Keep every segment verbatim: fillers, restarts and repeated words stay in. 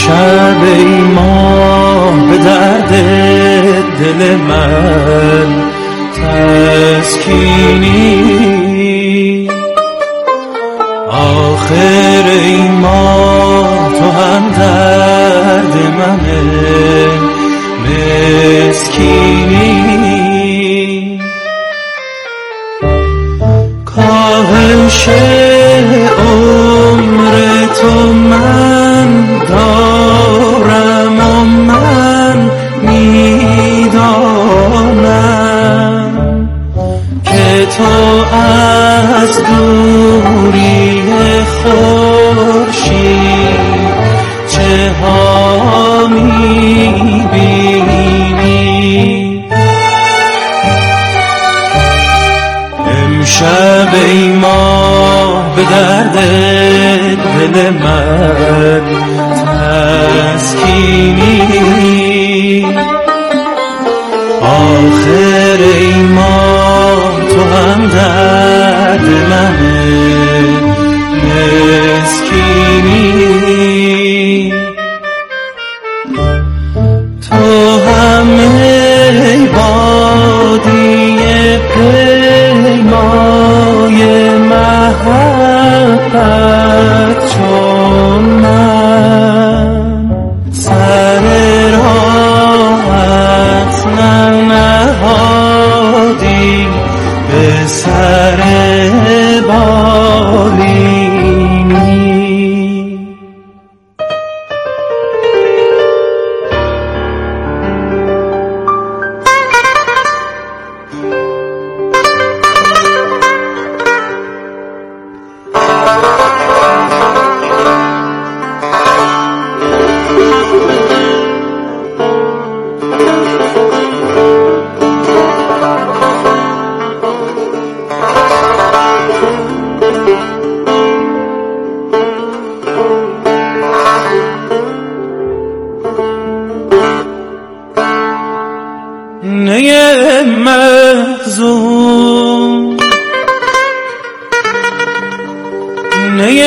امشب ای ماه به درد دل من تسکینی، آخر ای ماه تو هم درد من مسکینی. کاهش عمر تو من دارم و من میدانم که تو از دوری خورشید چه ها میبینی. امشب ای ماه به درد دل من تسکینی، آخر ای ماه تو هم درد من مسکینی. تو هم ای بادی پیمای محبت چون من، سر راحت ننهادی به سر بالینی. نی محزون نی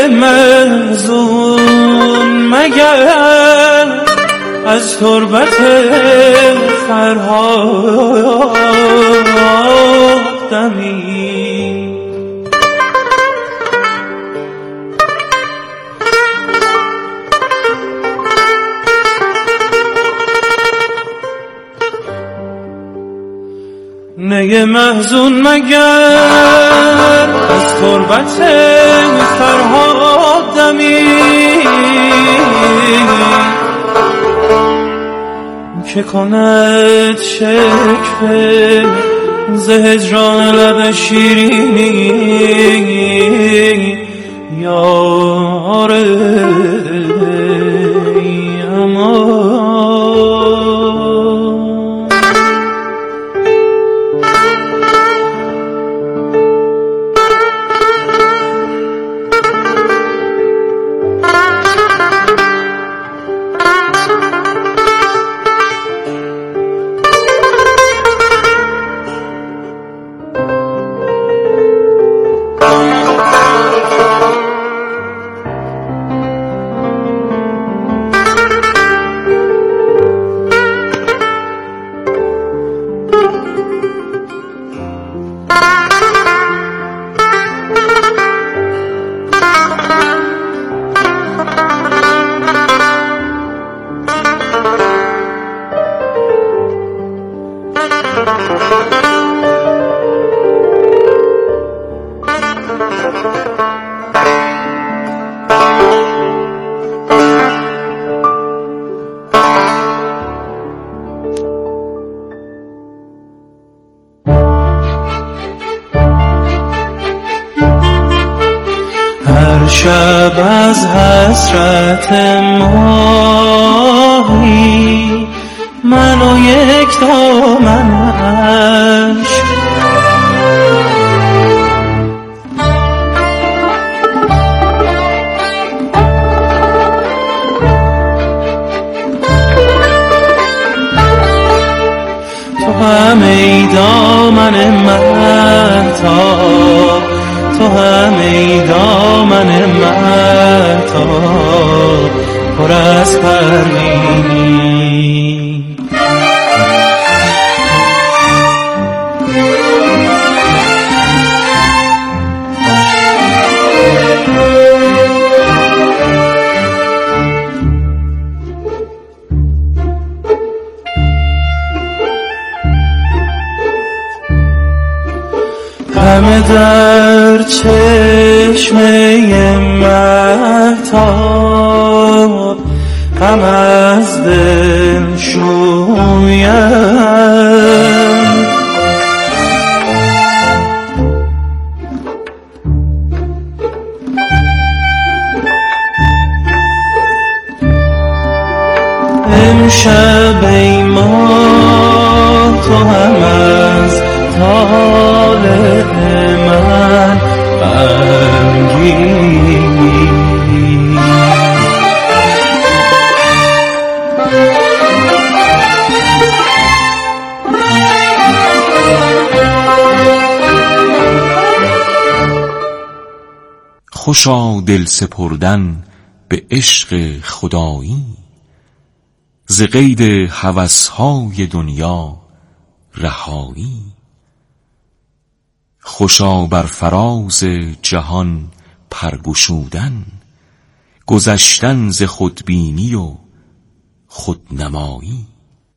محزون مگر از تربت فرهاد دمی، نی محزون مگر از تربت فرهاد دمی، که کند شکوه ز هجران لب شیرینی. یار امان شب از حسرت ماهی من و یک دامنش، تو هم ای دامن مهتاب، تو هم ای دامن مهتاب پر از پروینی. همه در چشمه مهتاب هم از دل شویم، امشب ای ماه تو هم از طالع من غمگینی. خوشا دل سپردن به عشق خدایی، ز قید هوس‌های دنیا رهایی. خوشا بر فراز جهان پرگشودن، گذشتن ز خودبینی و خودنمایی.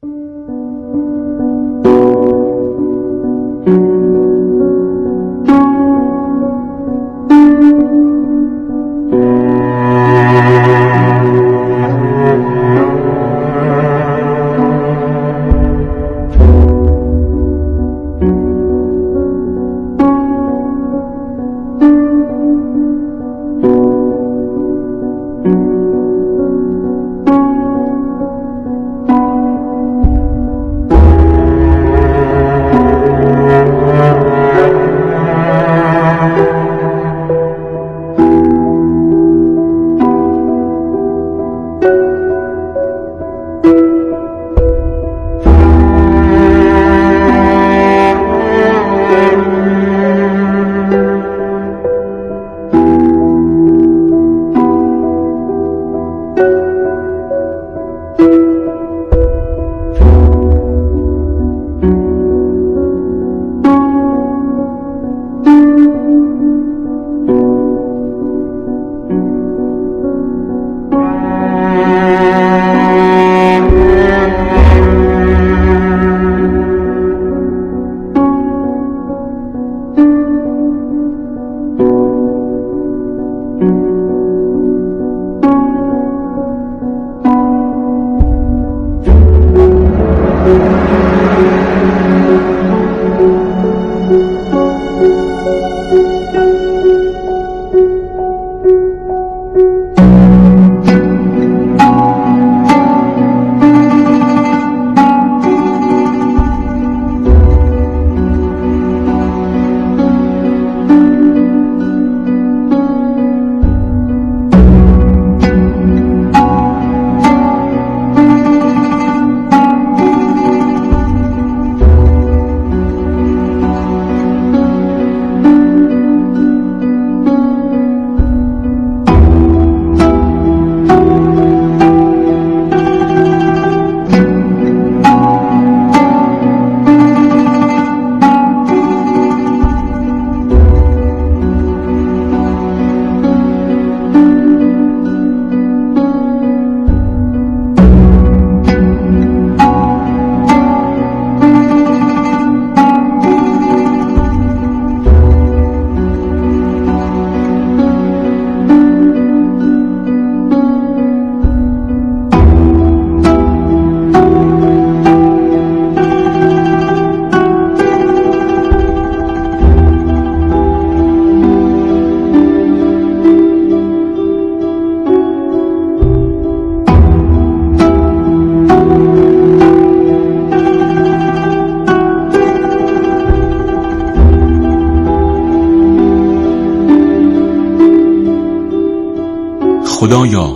خدایا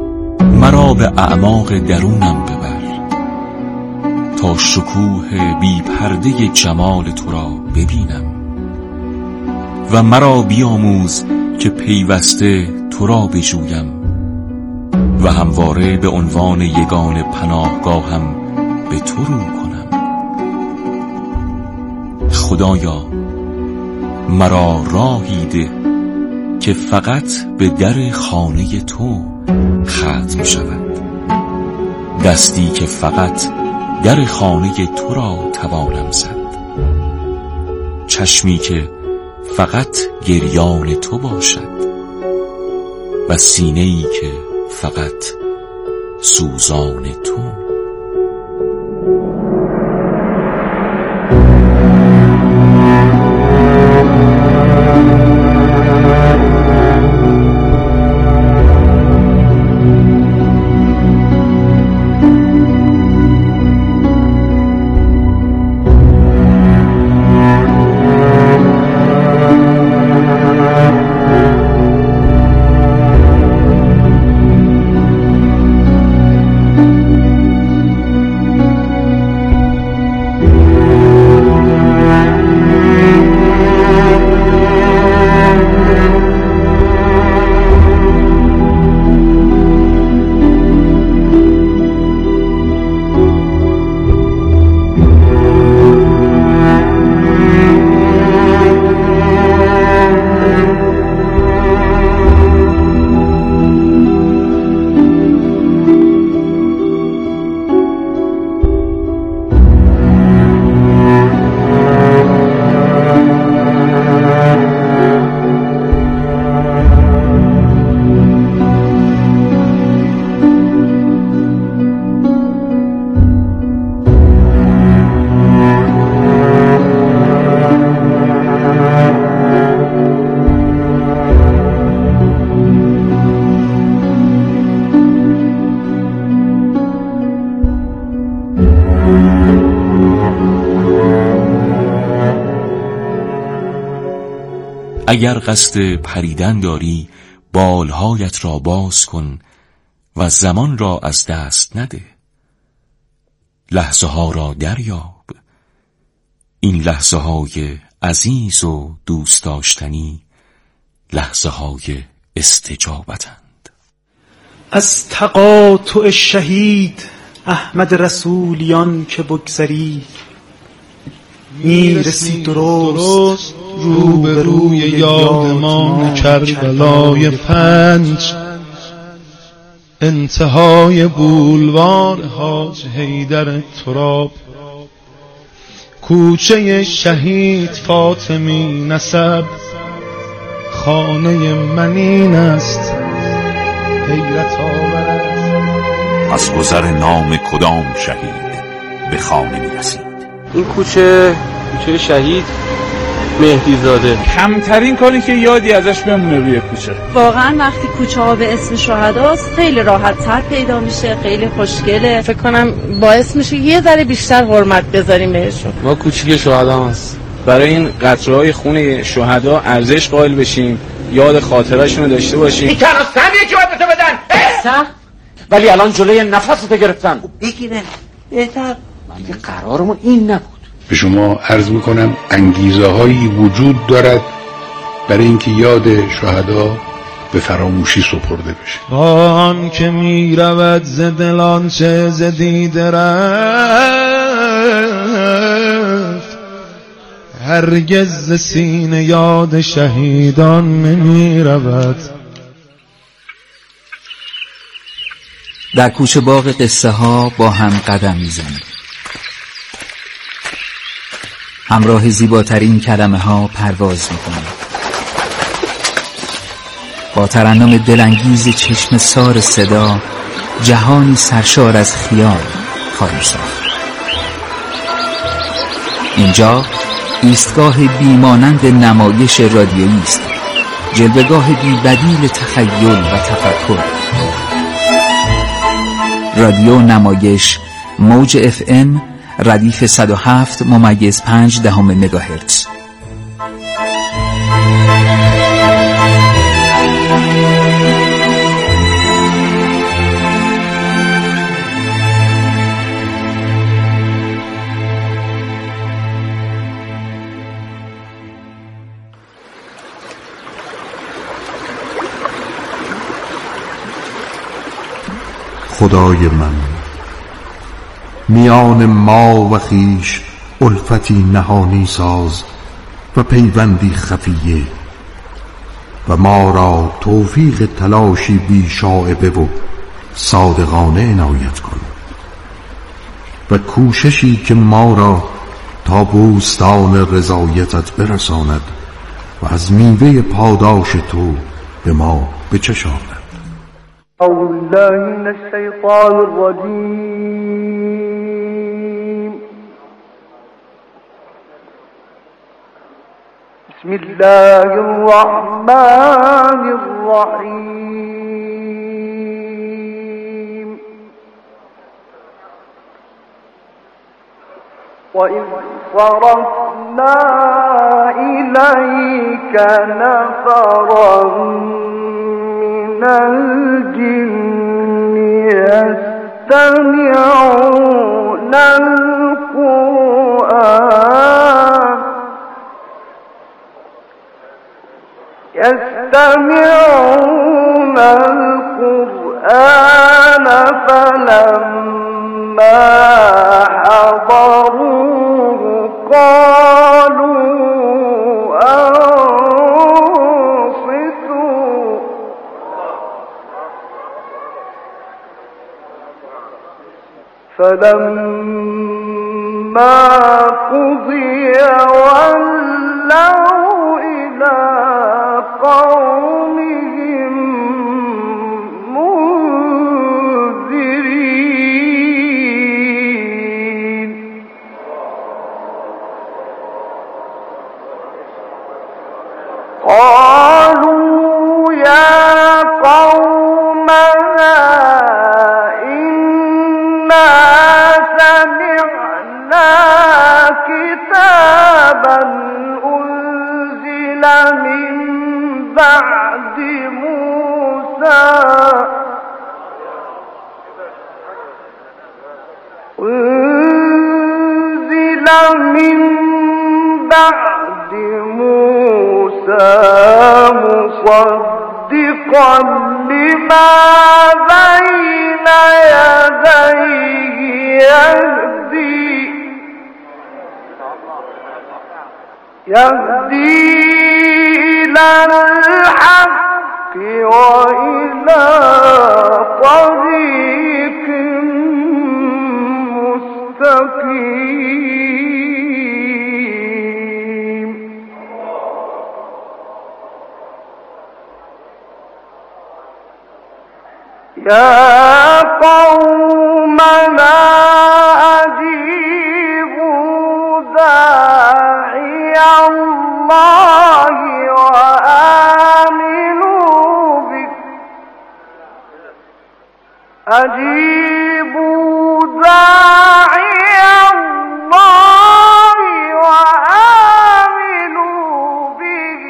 مرا به اعماق درونم ببر تا شکوه بی پرده جمال تو را ببینم و مرا بیاموز که پیوسته تو را بجویم و همواره به عنوان یگان پناهگاهم به تو رو کنم. خدایا مرا راهی ده که فقط به در خانه تو ختم شود، دستی که فقط در خانه تو را توانم زد، چشمی که فقط گریان تو باشد و سینه‌ای که فقط سوزان تو. اگر قصد پریدن داری بالهایت را باز کن و زمان را از دست نده. لحظه ها را دریاب، این لحظه های عزیز و دوست داشتنی لحظه های استجابتند. از تقاطع شهید احمد رسولیان که بگذری، میرسی درست رو به روی یادمان کربلای پنج، انتهای بولوار حاج حیدر تراب، کوچه شهید فاطمی نسب، خانه من این است حیرت آور. از گذر نام کدام شهید به خانه می رسید؟ این کوچه کوچه شهید مهدی زاده. کمترین کاری که یادی ازش بمونه روی کوچه. واقعا وقتی کوچه ها به اسم شهداست خیلی راحت تر پیدا میشه، خیلی خوشگله. فکر کنم باعث میشه یه ذره بیشتر حرمت بذاریم بهشون. ما کوچه شهدا هست، برای این قطره‌های خون شهدا ارزش قائل بشیم، یاد خاطره‌شون رو داشته باشیم. این تنها سمیه که باید به تو بدن سخت، ولی الان جلوی نفس رو گرفتن. بگیرن بهتر. من قرارمون این نبود. به شما عرض میکنم انگیزه هایی وجود دارد برای اینکه یاد شهدا به فراموشی سپرده بشه. آن که می رود ز دلان چه ز دیده رفت، هرگز ز سینه یاد شهیدان نمی رود. در کوچه باغ قصه ها با هم قدم میزنیم، همراه زیباترین کلمه ها پرواز میکنیم، با ترنم دلانگیز چشم سار صدا جهانی سرشار از خیال خواهیم ساخت. اینجا ایستگاه بیمانند نمایش رادیویی است، جلوه‌گاه بی‌بدیل تخیل و تفکر. رادیو نمایش موج اف ام ردیف صد و هفت ممیز پنج دهم مگاهرتز. خدای من، میان ما و خویش الفتی نهانی ساز و پیوندی خفیه و ما را توفیق تلاشی بی شائبه و صادقانه عنایت کن و کوششی که ما را تا بوستان رضایتت برساند و از میوه پاداش تو به ما بچشاند. أعوذ بالله من الشيطان الرجيم. بسم الله الرحمن الرحيم. وإذ صرفنا إليك نفرا من الجن يستمعون القرآن يستمعون القرآن فلما حضروه قالوا أنصتوا فلما قضي ولوا إلى قومهم منذرين. قالوا يا قومنا إنا سمعنا كتابا أنزل من بعد موسى أنزل من بعد موسى مصدقا لما بين يديه يهدي يهدي إلى الحق وإلى طريق مستقيم. يا قومنا أجيبوا داعي الله وآمنوا به أجيبوا داعي الله وآمنوا به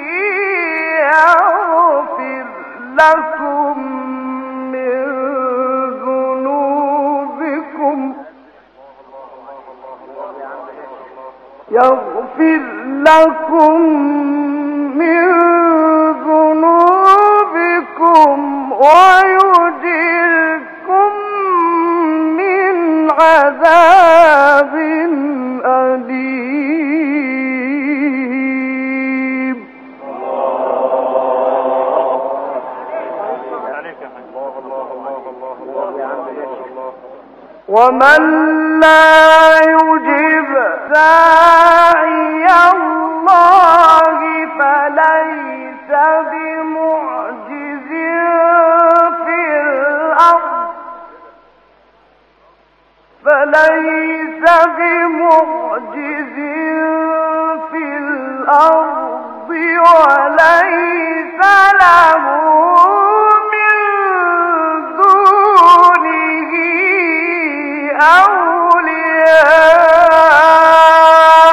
يغفر لكم من ذنوبكم يغفر لكم من ذنوبكم ويجركم من عذاب أليم. ومن لا يجب داعي الله فليس بمعجز في الأرض فليس بمعجز في الأرض وليس له من دونه أولياء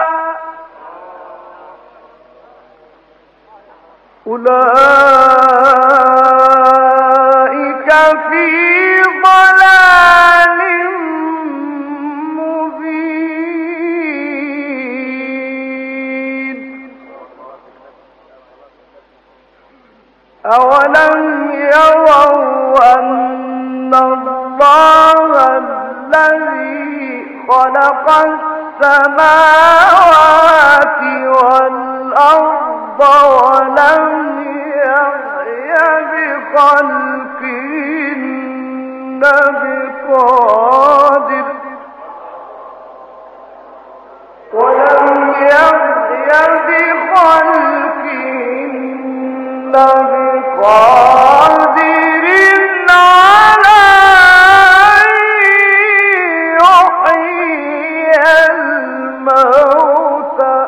أولئك في ضلال مبين. أولم يروا أن الله الله الذي خلق السماوات والأرض ولم يعي بخلقهن بقادر ولم يعي بخلقهن بقادر على أن يحيي الموتى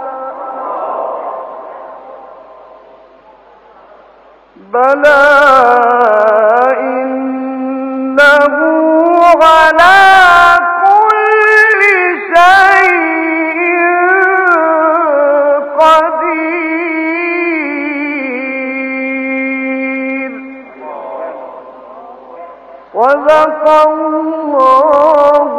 بلى إنه على كل شيء قدير وذق الله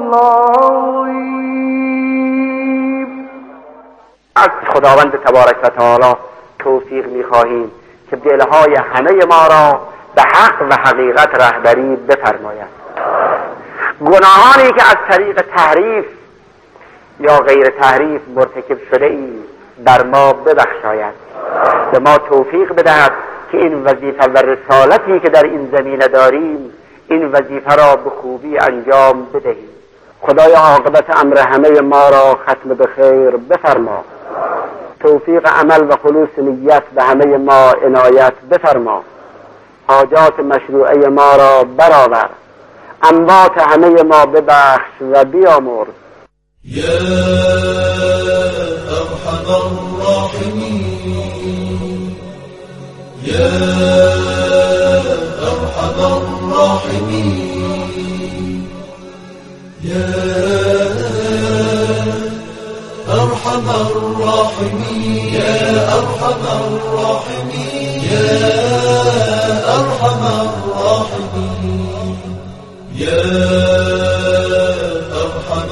العظيم. از خداوند تبارک و تعالی توفیق می‌خواهیم که دلهای همه ما را به حق و حقیقت رهبری بفرماید. گناهانی که از طریق تحریف یا غیر تحریف مرتکب شده ایم بر ما ببخشاید، به ما توفیق بدهد که این وظیفه و رسالتی که در این زمینه داریم این وظیفه را به خوبی انجام بدهیم. خدای عاقبت امر همه ما را ختم به خیر بفرما. توفیق عمل و خلوص نیت به همه ما عنایت بفرما. حاجات مشروعه ما را برآور. اموات همه ما ببخش و بیامرز. یا ارحم الراحمین، یا ارحم الراحمین، یا ارحم الراحمین، یا ارحم الراحمین، یا ارحم الراحمین، یا ارحم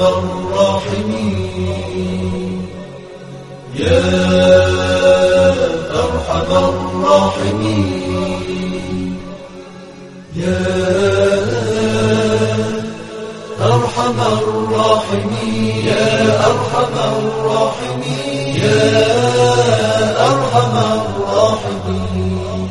الراحمین، یا ارحم الراحمین، یا ارحم الراحمین، یا ارحم الراحمین، یا ارحم الراحمین.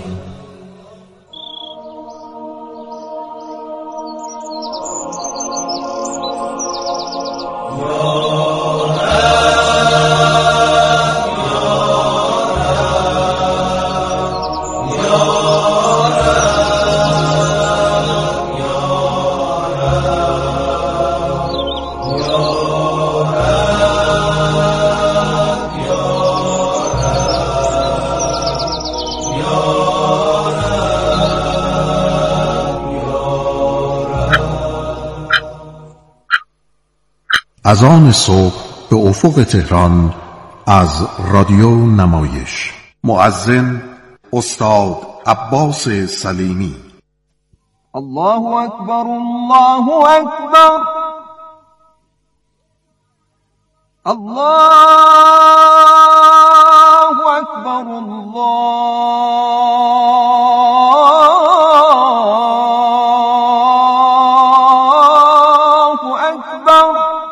از آن صبح به افق تهران از رادیو نمایش. مؤذن استاد عباس سلیمی. الله اکبر، الله اکبر، الله اکبر، الله اکبر.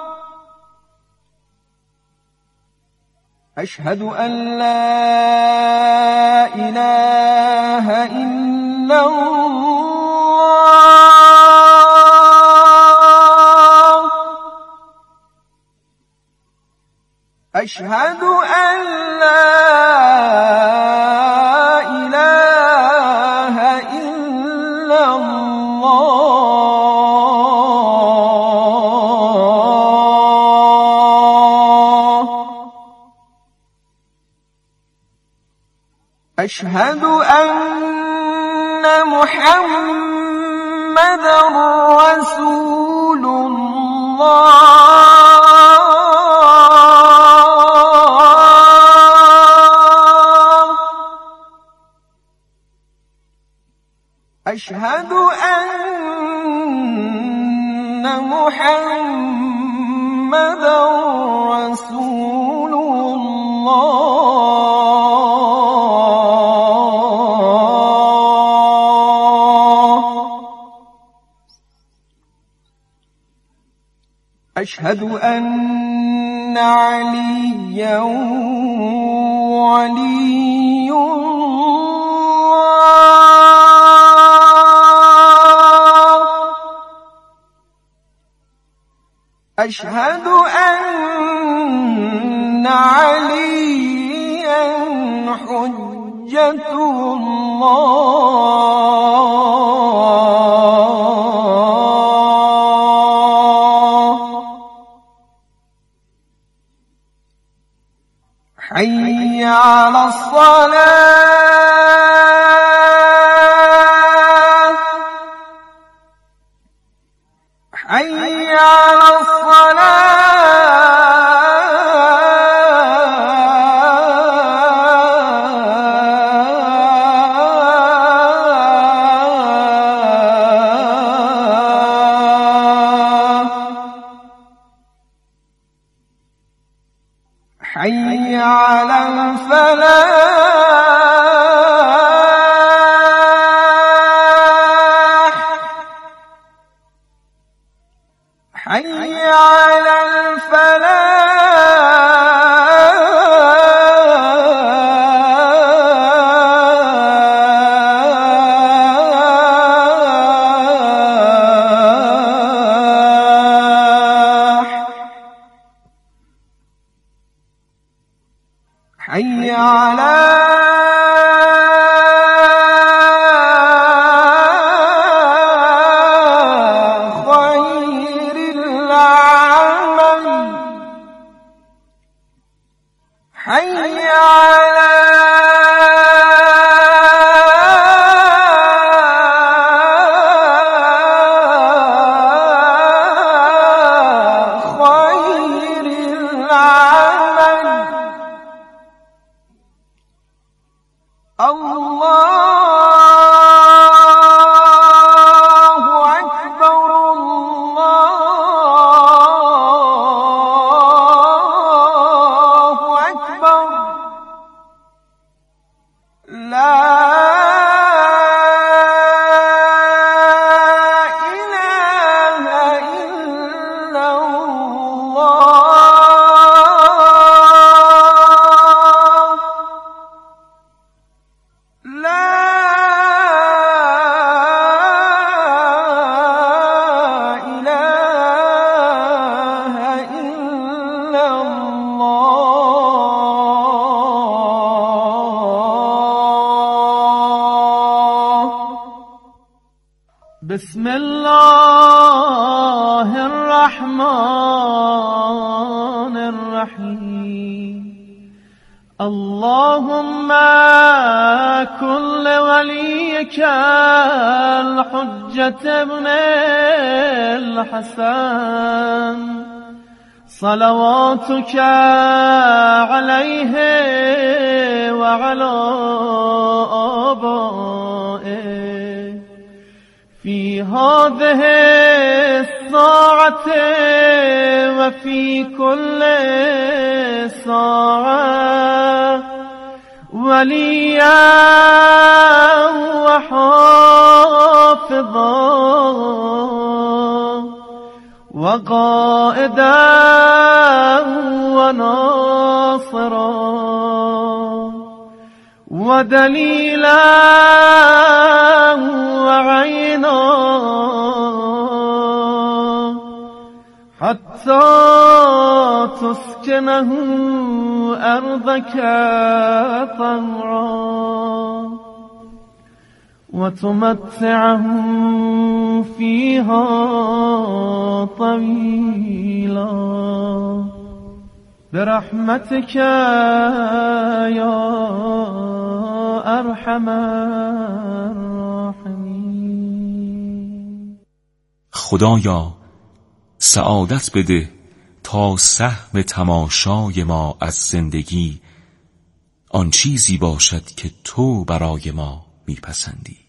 اشهد ان لا اله الا الله، اشهد ان لا اله الا الله، اشهد ان محمدا رسول الله، اشهد ان محمدا رسول الله. أشهد أن عليا ولي الله أشهد أن عليا حجة الله حي على الصلاة حي على حي على الفلاح حي على الفلاح حي على خير العمل حي على خير العمل الله أكبر الله أكبر لا إله إلا الله لا إله إلا الله بسم الله الرحمن الرحيم اللهم كن لوليك الحجة ابن الحسن صلواتك عليه وعلى آبائه في هذه الساعة وفي كل ساعة وليا وحافظا وقائدا وناصرا ودليلا وعينا حتى تسكنه أرضك طوعا وتمتعه فيها طويلا برحمتك يا أرحم الراحمين. خدایا سعادت بده تا سهم تماشای ما از زندگی آن چیزی باشد که تو برای ما میپسندی.